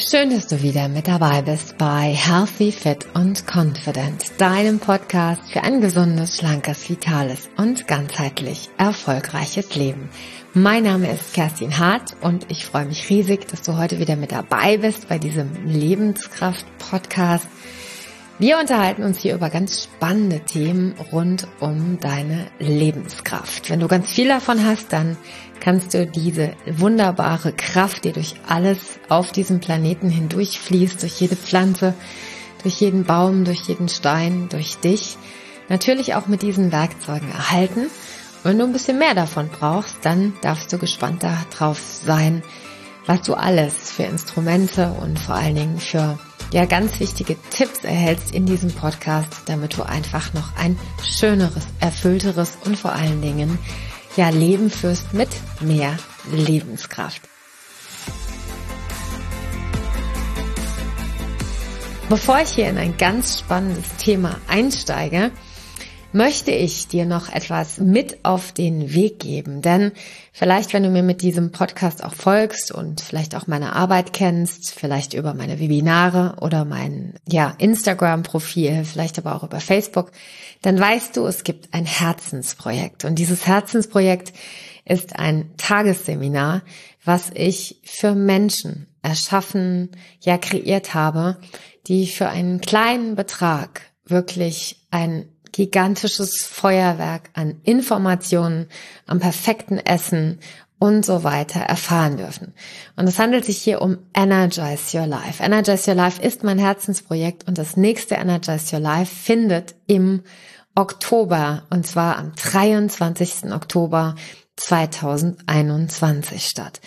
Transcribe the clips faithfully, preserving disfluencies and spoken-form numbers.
Schön, dass du wieder mit dabei bist bei Healthy, Fit und Confident, deinem Podcast für ein gesundes, schlankes, vitales und ganzheitlich erfolgreiches Leben. Mein Name ist Kerstin Hart und ich freue mich riesig, dass du heute wieder mit dabei bist bei diesem Lebenskraft-Podcast. Wir unterhalten uns hier über ganz spannende Themen rund um deine Lebenskraft. Wenn du ganz viel davon hast, dann kannst du diese wunderbare Kraft, die durch alles auf diesem Planeten hindurchfließt, durch jede Pflanze, durch jeden Baum, durch jeden Stein, durch dich, natürlich auch mit diesen Werkzeugen erhalten. Wenn du ein bisschen mehr davon brauchst, dann darfst du gespannt darauf sein, was du alles für Instrumente und vor allen Dingen für ja ganz wichtige Tipps erhältst in diesem Podcast, damit du einfach noch ein schöneres, erfüllteres und vor allen Dingen ja Leben führst mit mehr Lebenskraft. Bevor ich hier in ein ganz spannendes Thema einsteige, möchte ich dir noch etwas mit auf den Weg geben, denn vielleicht, wenn du mir mit diesem Podcast auch folgst und vielleicht auch meine Arbeit kennst, vielleicht über meine Webinare oder mein ja Instagram-Profil, vielleicht aber auch über Facebook, dann weißt du, es gibt ein Herzensprojekt und dieses Herzensprojekt ist ein Tagesseminar, was ich für Menschen erschaffen, ja kreiert habe, die für einen kleinen Betrag wirklich ein gigantisches Feuerwerk an Informationen, am perfekten Essen und so weiter erfahren dürfen. Und es handelt sich hier um Energize Your Life. Energize Your Life ist mein Herzensprojekt und das nächste Energize Your Life findet im Oktober, und zwar am dreiundzwanzigsten Oktober zweitausendeinundzwanzig statt.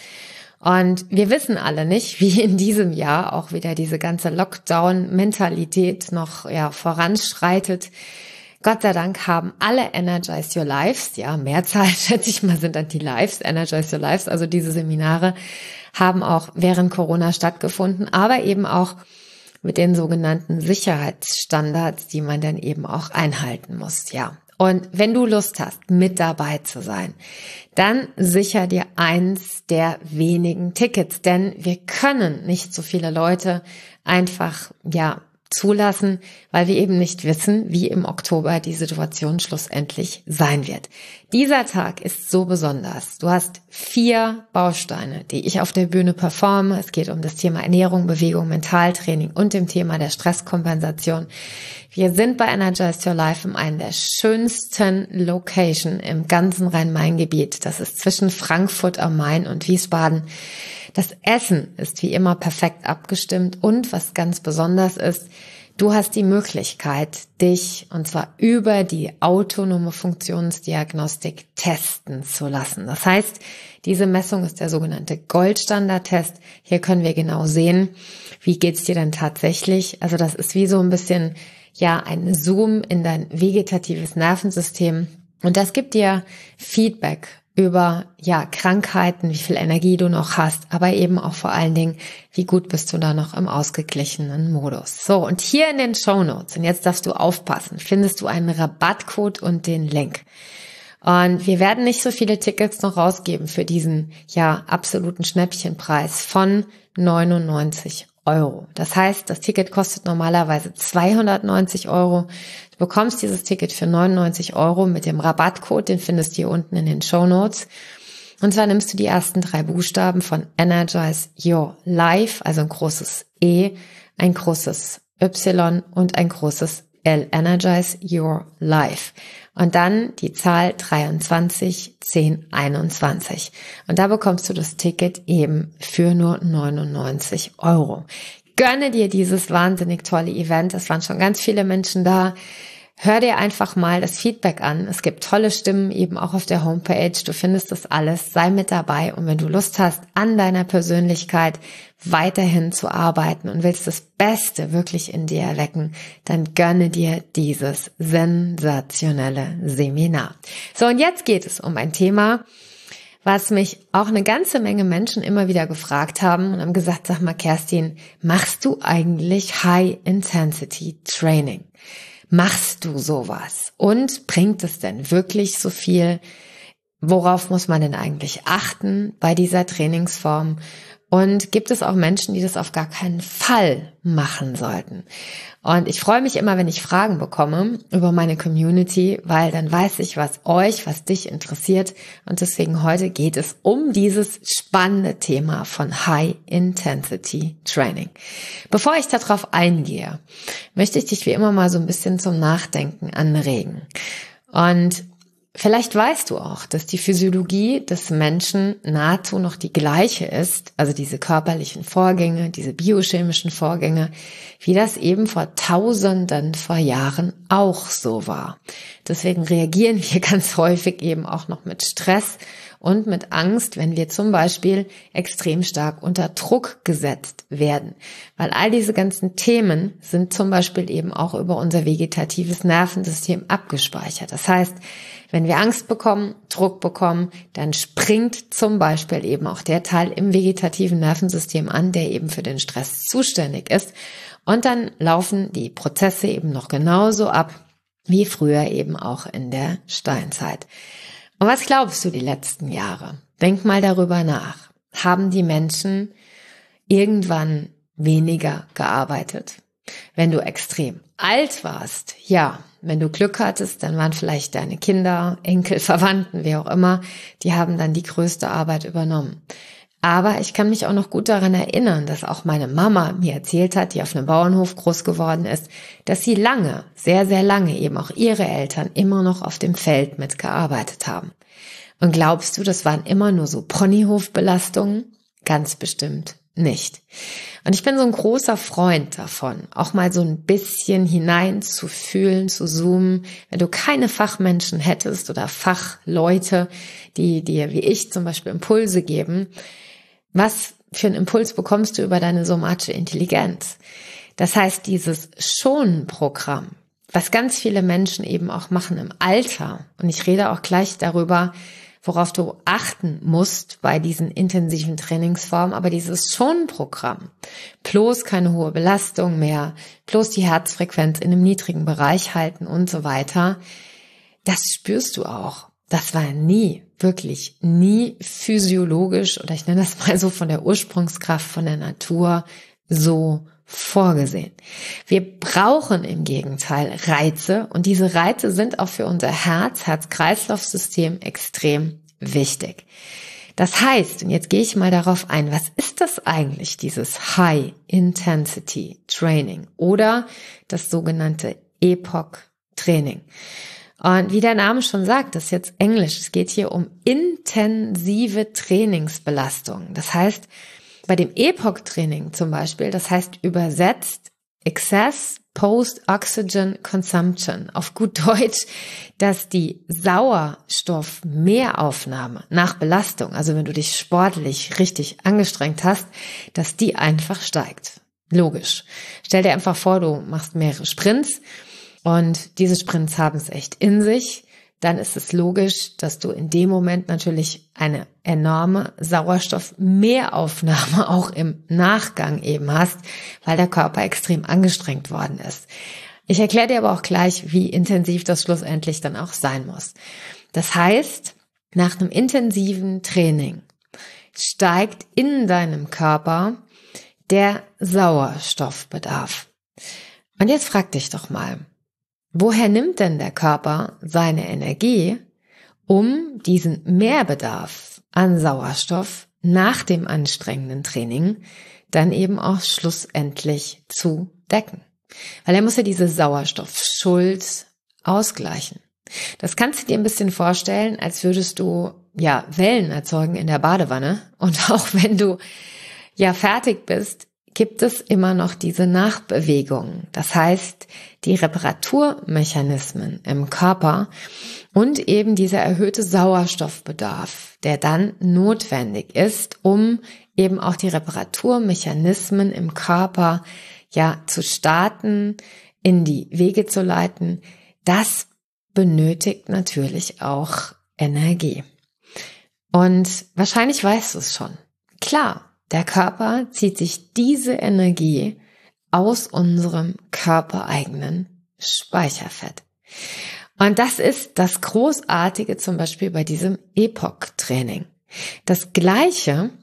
Und wir wissen alle nicht, wie in diesem Jahr auch wieder diese ganze Lockdown-Mentalität noch ja voranschreitet. Gott sei Dank haben alle Energize Your Lives, ja, Mehrzahl schätze ich mal sind dann die Lives, Energize Your Lives, also diese Seminare haben auch während Corona stattgefunden, aber eben auch mit den sogenannten Sicherheitsstandards, die man dann eben auch einhalten muss, ja. Und wenn du Lust hast, mit dabei zu sein, dann sicher dir eins der wenigen Tickets, denn wir können nicht so viele Leute einfach, ja, zulassen, weil wir eben nicht wissen, wie im Oktober die Situation schlussendlich sein wird. Dieser Tag ist so besonders. Du hast vier Bausteine, die ich auf der Bühne performe. Es geht um das Thema Ernährung, Bewegung, Mentaltraining und dem Thema der Stresskompensation. Wir sind bei Energize Your Life in einer der schönsten Location im ganzen Rhein-Main-Gebiet. Das ist zwischen Frankfurt am Main und Wiesbaden. Das Essen ist wie immer perfekt abgestimmt und was ganz besonders ist, du hast die Möglichkeit, dich und zwar über die autonome Funktionsdiagnostik testen zu lassen. Das heißt, diese Messung ist der sogenannte Goldstandard-Test. Hier können wir genau sehen, wie geht's dir denn tatsächlich. Also das ist wie so ein bisschen ja ein Zoom in dein vegetatives Nervensystem und das gibt dir Feedback über ja Krankheiten, wie viel Energie du noch hast, aber eben auch vor allen Dingen, wie gut bist du da noch im ausgeglichenen Modus. So, und hier in den Shownotes, und jetzt darfst du aufpassen, findest du einen Rabattcode und den Link. Und wir werden nicht so viele Tickets noch rausgeben für diesen ja absoluten Schnäppchenpreis von neunundneunzig Euro. Das heißt, das Ticket kostet normalerweise zweihundertneunzig Euro. Du bekommst dieses Ticket für neunundneunzig Euro mit dem Rabattcode, den findest du hier unten in den Shownotes. Und zwar nimmst du die ersten drei Buchstaben von Energize Your Life, also ein großes E, ein großes Y und ein großes L. Energize Your Life. Und dann die Zahl dreiundzwanzig zehn einundzwanzig. Und da bekommst du das Ticket eben für nur neunundneunzig Euro. Gönne dir dieses wahnsinnig tolle Event. Es waren schon ganz viele Menschen da. Hör dir einfach mal das Feedback an. Es gibt tolle Stimmen eben auch auf der Homepage. Du findest das alles. Sei mit dabei. Und wenn du Lust hast, an deiner Persönlichkeit weiterhin zu arbeiten und willst das Beste wirklich in dir erwecken, dann gönne dir dieses sensationelle Seminar. So, und jetzt geht es um ein Thema, was mich auch eine ganze Menge Menschen immer wieder gefragt haben und haben gesagt, sag mal Kerstin, machst du eigentlich High-Intensity-Training? Machst du sowas? Und bringt es denn wirklich so viel? Worauf muss man denn eigentlich achten bei dieser Trainingsform? Und gibt es auch Menschen, die das auf gar keinen Fall machen sollten? Und ich freue mich immer, wenn ich Fragen bekomme über meine Community, weil dann weiß ich, was euch, was dich interessiert. Und deswegen heute geht es um dieses spannende Thema von High Intensity Training. Bevor ich darauf eingehe, möchte ich dich wie immer mal so ein bisschen zum Nachdenken anregen. Und vielleicht weißt du auch, dass die Physiologie des Menschen nahezu noch die gleiche ist, also diese körperlichen Vorgänge, diese biochemischen Vorgänge, wie das eben vor Tausenden vor Jahren auch so war. Deswegen reagieren wir ganz häufig eben auch noch mit Stress und mit Angst, wenn wir zum Beispiel extrem stark unter Druck gesetzt werden. Weil all diese ganzen Themen sind zum Beispiel eben auch über unser vegetatives Nervensystem abgespeichert. Das heißt, wenn wir Angst bekommen, Druck bekommen, dann springt zum Beispiel eben auch der Teil im vegetativen Nervensystem an, der eben für den Stress zuständig ist. Und dann laufen die Prozesse eben noch genauso ab, wie früher eben auch in der Steinzeit. Und was glaubst du die letzten Jahre? Denk mal darüber nach. Haben die Menschen irgendwann weniger gearbeitet? Wenn du extrem alt warst, ja, wenn du Glück hattest, dann waren vielleicht deine Kinder, Enkel, Verwandten, wie auch immer, die haben dann die größte Arbeit übernommen. Aber ich kann mich auch noch gut daran erinnern, dass auch meine Mama mir erzählt hat, die auf einem Bauernhof groß geworden ist, dass sie lange, sehr, sehr lange eben auch ihre Eltern immer noch auf dem Feld mitgearbeitet haben. Und glaubst du, das waren immer nur so Ponyhofbelastungen? Ganz bestimmt nicht. Und ich bin so ein großer Freund davon, auch mal so ein bisschen hinein zu fühlen, zu zoomen. Wenn du keine Fachmenschen hättest oder Fachleute, die dir wie ich zum Beispiel Impulse geben, was für einen Impuls bekommst du über deine somatische Intelligenz? Das heißt, dieses Schonprogramm, was ganz viele Menschen eben auch machen im Alter, und ich rede auch gleich darüber, worauf du achten musst bei diesen intensiven Trainingsformen, aber dieses Schonprogramm, bloß keine hohe Belastung mehr, bloß die Herzfrequenz in einem niedrigen Bereich halten und so weiter, das spürst du auch. Das war nie, wirklich nie physiologisch, oder ich nenne das mal so von der Ursprungskraft, von der Natur so vorgesehen. Wir brauchen im Gegenteil Reize, und diese Reize sind auch für unser Herz, Herz-Kreislauf-System extrem wichtig. Das heißt, und jetzt gehe ich mal darauf ein, was ist das eigentlich, dieses High-Intensity-Training oder das sogenannte E P O C-Training? Und wie der Name schon sagt, das ist jetzt Englisch, es geht hier um intensive Trainingsbelastung. Das heißt, bei dem E P O C-Training zum Beispiel, das heißt übersetzt Excess Post-Oxygen Consumption, auf gut Deutsch, dass die Sauerstoffmehraufnahme nach Belastung, also wenn du dich sportlich richtig angestrengt hast, dass die einfach steigt. Logisch. Stell dir einfach vor, du machst mehrere Sprints und diese Sprints haben es echt in sich. Dann ist es logisch, dass du in dem Moment natürlich eine enorme Sauerstoffmehraufnahme auch im Nachgang eben hast, weil der Körper extrem angestrengt worden ist. Ich erkläre dir aber auch gleich, wie intensiv das schlussendlich dann auch sein muss. Das heißt, nach einem intensiven Training steigt in deinem Körper der Sauerstoffbedarf. Und jetzt frag dich doch mal, woher nimmt denn der Körper seine Energie, um diesen Mehrbedarf an Sauerstoff nach dem anstrengenden Training dann eben auch schlussendlich zu decken? Weil er muss ja diese Sauerstoffschuld ausgleichen. Das kannst du dir ein bisschen vorstellen, als würdest du ja Wellen erzeugen in der Badewanne, und auch wenn du ja fertig bist, gibt es immer noch diese Nachbewegung. Das heißt, die Reparaturmechanismen im Körper und eben dieser erhöhte Sauerstoffbedarf, der dann notwendig ist, um eben auch die Reparaturmechanismen im Körper ja zu starten, in die Wege zu leiten, das benötigt natürlich auch Energie. Und wahrscheinlich weißt du es schon. Klar. Der Körper zieht sich diese Energie aus unserem körpereigenen Speicherfett. Und das ist das Großartige zum Beispiel bei diesem E P O C-Training. Das Gleiche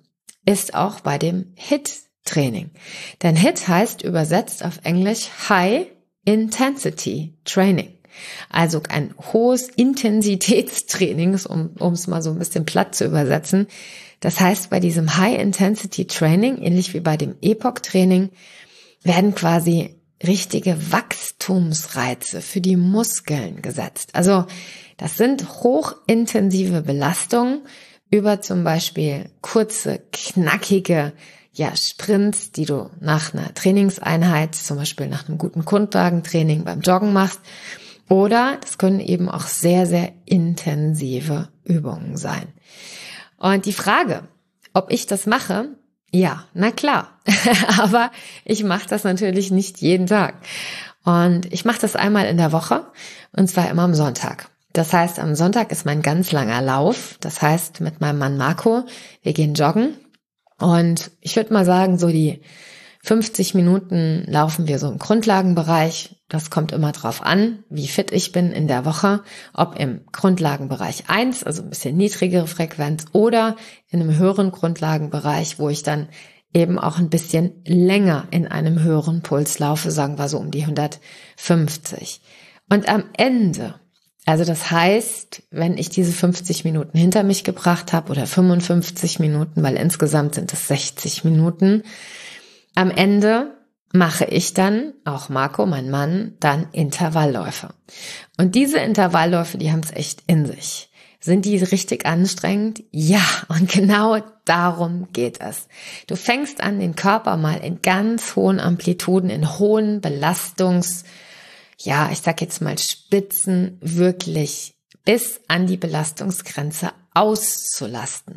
ist auch bei dem HIIT-Training. Denn HIIT heißt übersetzt auf Englisch High Intensity Training. Also ein hohes Intensitätstraining, um um es mal so ein bisschen platt zu übersetzen. Das heißt, bei diesem High Intensity Training, ähnlich wie bei dem E P O C-Training, werden quasi richtige Wachstumsreize für die Muskeln gesetzt. Also das sind hochintensive Belastungen über zum Beispiel kurze, knackige ja, Sprints, die du nach einer Trainingseinheit, zum Beispiel nach einem guten Grundlagentraining beim Joggen machst. Oder das können eben auch sehr, sehr intensive Übungen sein. Und die Frage, ob ich das mache, ja, na klar. Aber ich mache das natürlich nicht jeden Tag. Und ich mache das einmal in der Woche und zwar immer am Sonntag. Das heißt, am Sonntag ist mein ganz langer Lauf. Das heißt, mit meinem Mann Marco, wir gehen joggen. Und ich würde mal sagen, so die fünfzig Minuten laufen wir so im Grundlagenbereich. Das kommt immer drauf an, wie fit ich bin in der Woche, ob im Grundlagenbereich eins, also ein bisschen niedrigere Frequenz, oder in einem höheren Grundlagenbereich, wo ich dann eben auch ein bisschen länger in einem höheren Puls laufe, sagen wir so um die hundertfünfzig. Und am Ende, also das heißt, wenn ich diese fünfzig Minuten hinter mich gebracht habe oder fünfundfünfzig Minuten, weil insgesamt sind es sechzig Minuten, am Ende mache ich dann, auch Marco, mein Mann, dann Intervallläufe. Und diese Intervallläufe, die haben es echt in sich. Sind die richtig anstrengend? Ja, und genau darum geht es. Du fängst an, den Körper mal in ganz hohen Amplituden, in hohen Belastungs, ja, ich sag jetzt mal Spitzen, wirklich bis an die Belastungsgrenze auszulasten.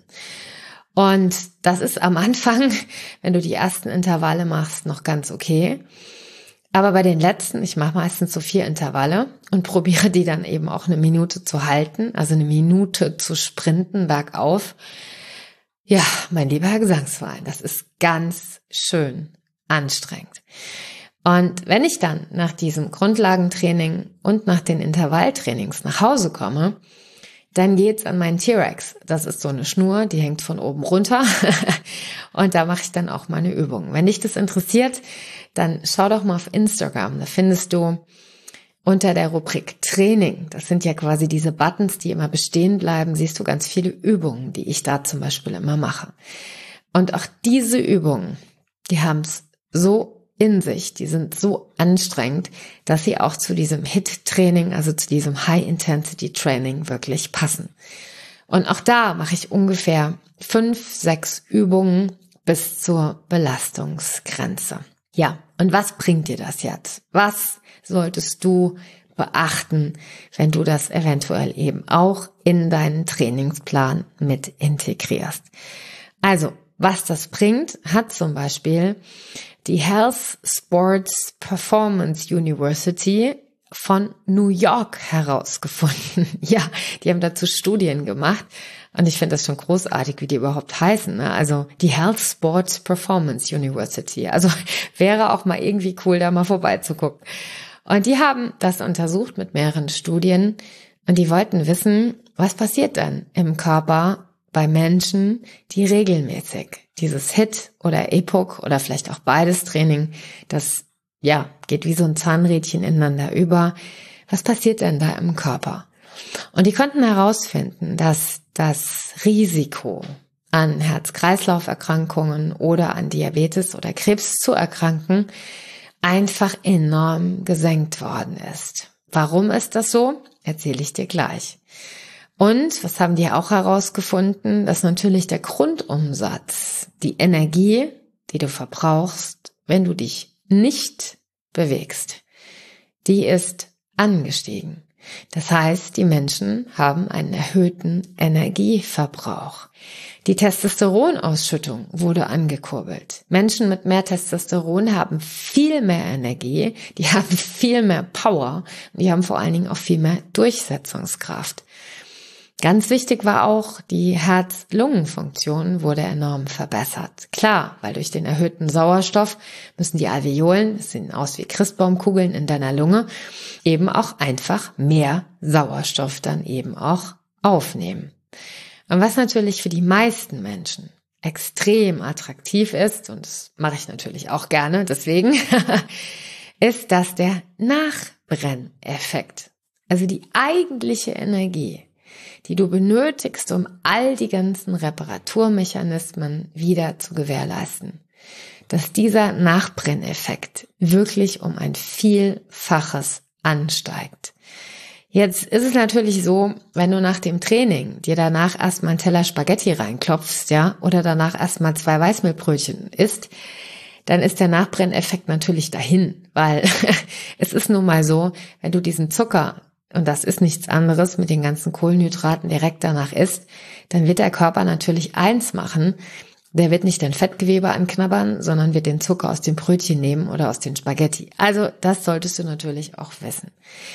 Und das ist am Anfang, wenn du die ersten Intervalle machst, noch ganz okay. Aber bei den letzten, ich mache meistens so vier Intervalle und probiere die dann eben auch eine Minute zu halten, also eine Minute zu sprinten bergauf. Ja, mein lieber Herr Gesangsverein, das ist ganz schön anstrengend. Und wenn ich dann nach diesem Grundlagentraining und nach den Intervalltrainings nach Hause komme, dann geht's an meinen T-Rex. Das ist so eine Schnur, die hängt von oben runter und da mache ich dann auch meine Übungen. Wenn dich das interessiert, dann schau doch mal auf Instagram. Da findest du unter der Rubrik Training, das sind ja quasi diese Buttons, die immer bestehen bleiben, siehst du ganz viele Übungen, die ich da zum Beispiel immer mache. Und auch diese Übungen, die haben's so in sich, die sind so anstrengend, dass sie auch zu diesem HIIT-Training, also zu diesem High-Intensity-Training wirklich passen. Und auch da mache ich ungefähr fünf, sechs Übungen bis zur Belastungsgrenze. Ja, und was bringt dir das jetzt? Was solltest du beachten, wenn du das eventuell eben auch in deinen Trainingsplan mit integrierst? Also, was das bringt, hat zum Beispiel die Health Sports Performance University von New York herausgefunden. Ja, die haben dazu Studien gemacht und ich finde das schon großartig, wie die überhaupt heißen. Ne? Also die Health Sports Performance University. Also wäre auch mal irgendwie cool, da mal vorbeizugucken. Und die haben das untersucht mit mehreren Studien und die wollten wissen, was passiert dann im Körper bei Menschen, die regelmäßig dieses HIIT oder E P O C oder vielleicht auch beides Training, das ja geht wie so ein Zahnrädchen ineinander über. Was passiert denn da im Körper? Und die konnten herausfinden, dass das Risiko an Herz-Kreislauf-Erkrankungen oder an Diabetes oder Krebs zu erkranken einfach enorm gesenkt worden ist. Warum ist das so? Erzähle ich dir gleich. Und was haben die auch herausgefunden? Dass natürlich der Grundumsatz, die Energie, die du verbrauchst, wenn du dich nicht bewegst, die ist angestiegen. Das heißt, die Menschen haben einen erhöhten Energieverbrauch. Die Testosteronausschüttung wurde angekurbelt. Menschen mit mehr Testosteron haben viel mehr Energie, die haben viel mehr Power und die haben vor allen Dingen auch viel mehr Durchsetzungskraft. Ganz wichtig war auch, die Herz-Lungen-Funktion wurde enorm verbessert. Klar, weil durch den erhöhten Sauerstoff müssen die Alveolen, das sehen aus wie Christbaumkugeln in deiner Lunge, eben auch einfach mehr Sauerstoff dann eben auch aufnehmen. Und was natürlich für die meisten Menschen extrem attraktiv ist, und das mache ich natürlich auch gerne, deswegen, ist das der Nachbrenneffekt. Also die eigentliche Energie, die du benötigst, um all die ganzen Reparaturmechanismen wieder zu gewährleisten, dass dieser Nachbrenneffekt wirklich um ein Vielfaches ansteigt. Jetzt ist es natürlich so, wenn du nach dem Training dir danach erstmal einen Teller Spaghetti reinklopfst, ja, oder danach erstmal zwei Weißmehlbrötchen isst, dann ist der Nachbrenneffekt natürlich dahin, weil es ist nun mal so, wenn du diesen Zucker, und das ist nichts anderes, mit den ganzen Kohlenhydraten direkt danach isst, dann wird der Körper natürlich eins machen. Der wird nicht dein Fettgewebe anknabbern, sondern wird den Zucker aus dem Brötchen nehmen oder aus den Spaghetti. Also das solltest du natürlich auch wissen.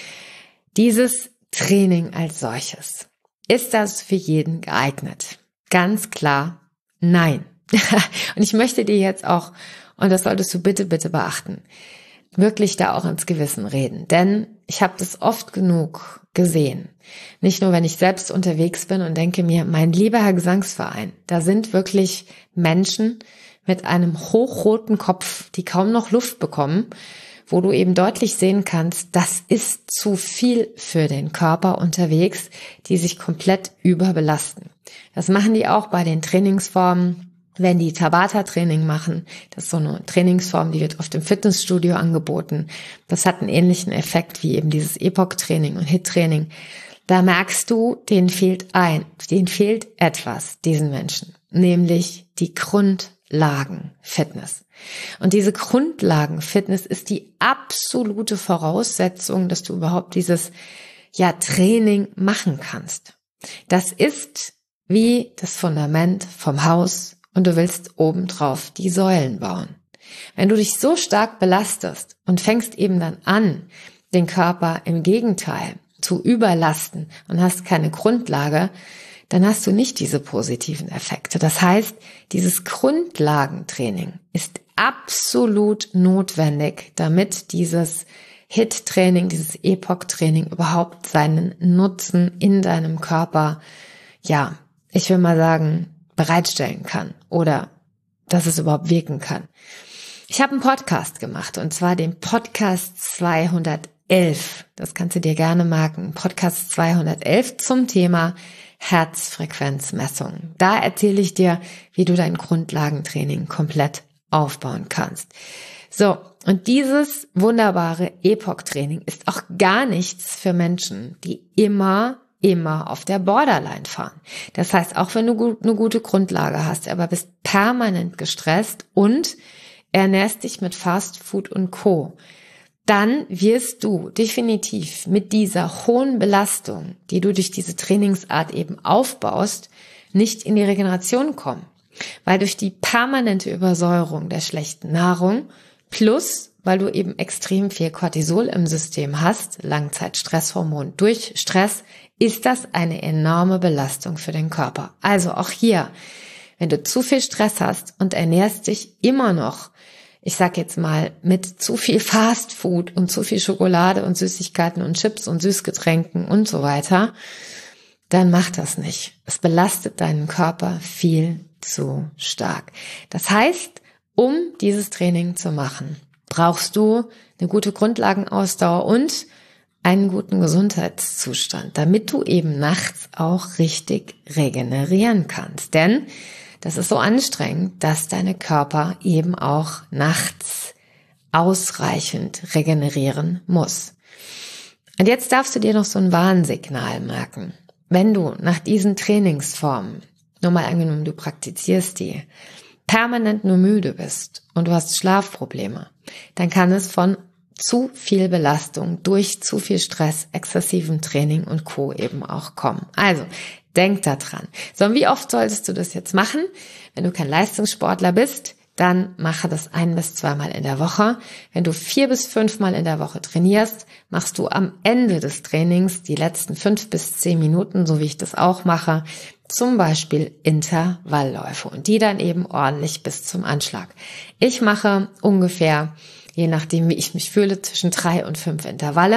Dieses Training als solches, ist das für jeden geeignet? Ganz klar, nein. Und ich möchte dir jetzt auch, und das solltest du bitte, bitte beachten, wirklich da auch ins Gewissen reden. Denn ich habe das oft genug gesehen. Nicht nur, wenn ich selbst unterwegs bin und denke mir, mein lieber Herr Gesangsverein, da sind wirklich Menschen mit einem hochroten Kopf, die kaum noch Luft bekommen, wo du eben deutlich sehen kannst, das ist zu viel für den Körper unterwegs, die sich komplett überbelasten. Das machen die auch bei den Trainingsformen, wenn die Tabata-Training machen. Das ist so eine Trainingsform, die wird oft im Fitnessstudio angeboten. Das hat einen ähnlichen Effekt wie eben dieses Epoch-Training und H I I T-Training. Da merkst du, denen fehlt ein, denen fehlt etwas, diesen Menschen, nämlich die Grundlagen-Fitness. Und diese Grundlagen-Fitness ist die absolute Voraussetzung, dass du überhaupt dieses, ja, Training machen kannst. Das ist wie das Fundament vom Haus, und du willst obendrauf die Säulen bauen. Wenn du dich so stark belastest und fängst eben dann an, den Körper im Gegenteil zu überlasten und hast keine Grundlage, dann hast du nicht diese positiven Effekte. Das heißt, dieses Grundlagentraining ist absolut notwendig, damit dieses H I I T-Training, dieses Epoch-Training überhaupt seinen Nutzen in deinem Körper, ja, ich will mal sagen, bereitstellen kann oder dass es überhaupt wirken kann. Ich habe einen Podcast gemacht, und zwar den Podcast zweihundertelf. Das kannst du dir gerne merken. Podcast zweihundertelf zum Thema Herzfrequenzmessung. Da erzähle ich dir, wie du dein Grundlagentraining komplett aufbauen kannst. So, und dieses wunderbare Epoch-Training ist auch gar nichts für Menschen, die immer immer auf der Borderline fahren. Das heißt, auch wenn du gut, eine gute Grundlage hast, aber bist permanent gestresst und ernährst dich mit Fast Food und Co., dann wirst du definitiv mit dieser hohen Belastung, die du durch diese Trainingsart eben aufbaust, nicht in die Regeneration kommen. Weil durch die permanente Übersäuerung der schlechten Nahrung plus weil du eben extrem viel Cortisol im System hast, Langzeitstresshormon durch Stress, ist das eine enorme Belastung für den Körper. Also auch hier, wenn du zu viel Stress hast und ernährst dich immer noch, ich sag jetzt mal, mit zu viel Fast Food und zu viel Schokolade und Süßigkeiten und Chips und Süßgetränken und so weiter, dann mach das nicht. Es belastet deinen Körper viel zu stark. Das heißt, um dieses Training zu machen, brauchst du eine gute Grundlagenausdauer und einen guten Gesundheitszustand, damit du eben nachts auch richtig regenerieren kannst. Denn das ist so anstrengend, dass deine Körper eben auch nachts ausreichend regenerieren muss. Und jetzt darfst du dir noch so ein Warnsignal merken. Wenn du nach diesen Trainingsformen, nur mal angenommen, du praktizierst die, permanent nur müde bist und du hast Schlafprobleme, dann kann es von zu viel Belastung durch zu viel Stress, exzessivem Training und Co. eben auch kommen. Also, denk da dran. So, und wie oft solltest du das jetzt machen? Wenn du kein Leistungssportler bist, dann mache das ein- bis zweimal in der Woche. Wenn du vier bis fünfmal in der Woche trainierst, machst du am Ende des Trainings die letzten fünf bis zehn Minuten, so wie ich das auch mache, zum Beispiel Intervallläufe und die dann eben ordentlich bis zum Anschlag. Ich mache ungefähr, je nachdem wie ich mich fühle, zwischen drei und fünf Intervalle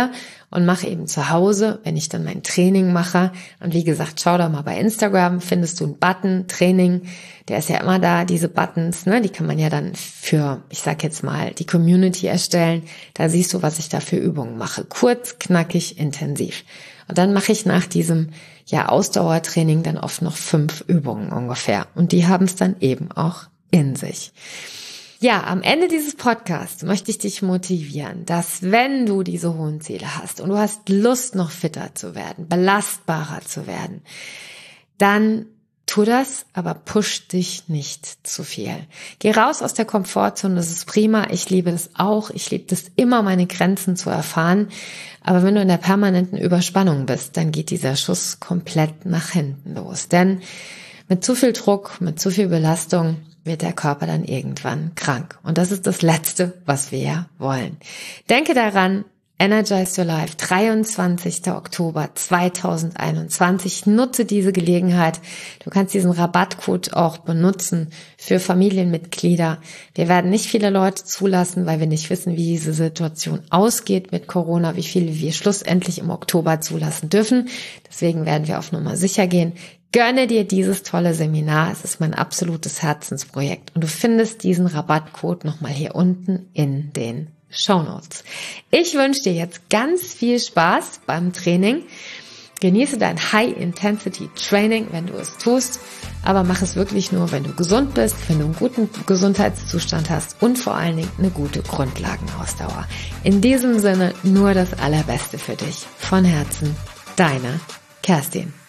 und mache eben zu Hause, wenn ich dann mein Training mache. Und wie gesagt, schau da mal bei Instagram, findest du einen Button, Training, der ist ja immer da, diese Buttons, ne, die kann man ja dann für, ich sag jetzt mal, die Community erstellen. Da siehst du, was ich da für Übungen mache. Kurz, knackig, intensiv. Und dann mache ich nach diesem ja Ausdauertraining dann oft noch fünf Übungen ungefähr. Und die haben es dann eben auch in sich. Ja, am Ende dieses Podcasts möchte ich dich motivieren, dass wenn du diese hohen Ziele hast und du hast Lust, noch fitter zu werden, belastbarer zu werden, dann tu das, aber push dich nicht zu viel. Geh raus aus der Komfortzone, das ist prima. Ich liebe das auch. Ich liebe das immer, meine Grenzen zu erfahren. Aber wenn du in der permanenten Überspannung bist, dann geht dieser Schuss komplett nach hinten los. Denn mit zu viel Druck, mit zu viel Belastung wird der Körper dann irgendwann krank. Und das ist das Letzte, was wir wollen. Denke daran, Energize Your Life, dreiundzwanzigster Oktober zweitausendeinundzwanzig. Nutze diese Gelegenheit. Du kannst diesen Rabattcode auch benutzen für Familienmitglieder. Wir werden nicht viele Leute zulassen, weil wir nicht wissen, wie diese Situation ausgeht mit Corona, wie viele wir schlussendlich im Oktober zulassen dürfen. Deswegen werden wir auf Nummer sicher gehen. Gönne dir dieses tolle Seminar. Es ist mein absolutes Herzensprojekt. Und du findest diesen Rabattcode nochmal hier unten in den Shownotes. Ich wünsche dir jetzt ganz viel Spaß beim Training. Genieße dein High-Intensity-Training, wenn du es tust. Aber mach es wirklich nur, wenn du gesund bist, wenn du einen guten Gesundheitszustand hast und vor allen Dingen eine gute Grundlagenausdauer. In diesem Sinne nur das Allerbeste für dich. Von Herzen, deine Kerstin.